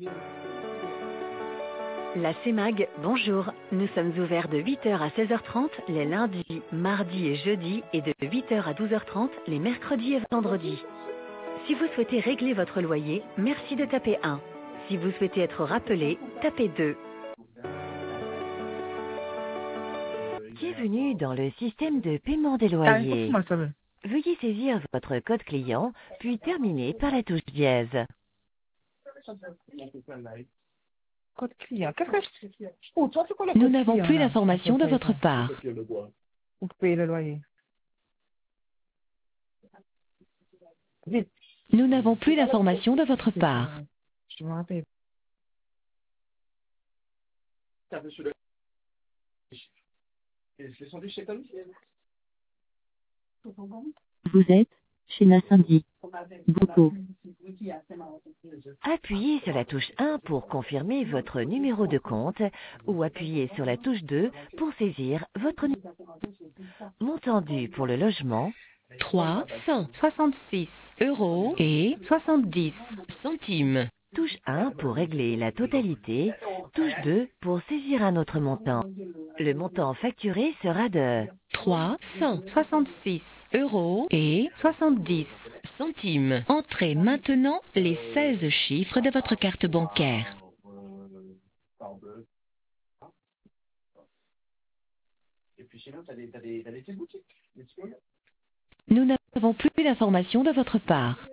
La CEMAG, bonjour. Nous sommes ouverts de 8 heures à 16h30 les lundis, mardis et jeudis et de 8 heures à 12h30 les mercredis et vendredis. Si vous souhaitez régler votre loyer, merci de taper 1. Si vous souhaitez être rappelé, tapez 2. Bienvenue dans le système de paiement des loyers. Veuillez saisir votre code client, puis terminer par la touche dièse. Code client. Qu'est-ce que... Oh, toi, c'est quoi le Nous code n'avons client, plus là? d'informations de votre part. Pour payer le loyer. Vite. Nous n'avons plus d'informations de votre part. Je me rappelle. Vous êtes chez Nassimdi. Beaucoup. Appuyez sur la touche 1 pour confirmer votre numéro de compte ou appuyez sur la touche 2 pour saisir votre montant dû pour le logement 366 euros et 70 centimes. Touche 1 pour régler la totalité, touche 2 pour saisir un autre montant. Le montant facturé sera de 366 euros et 70 centimes. Entrez maintenant les 16 chiffres de votre carte bancaire. Nous n'avons plus d'informations de votre part.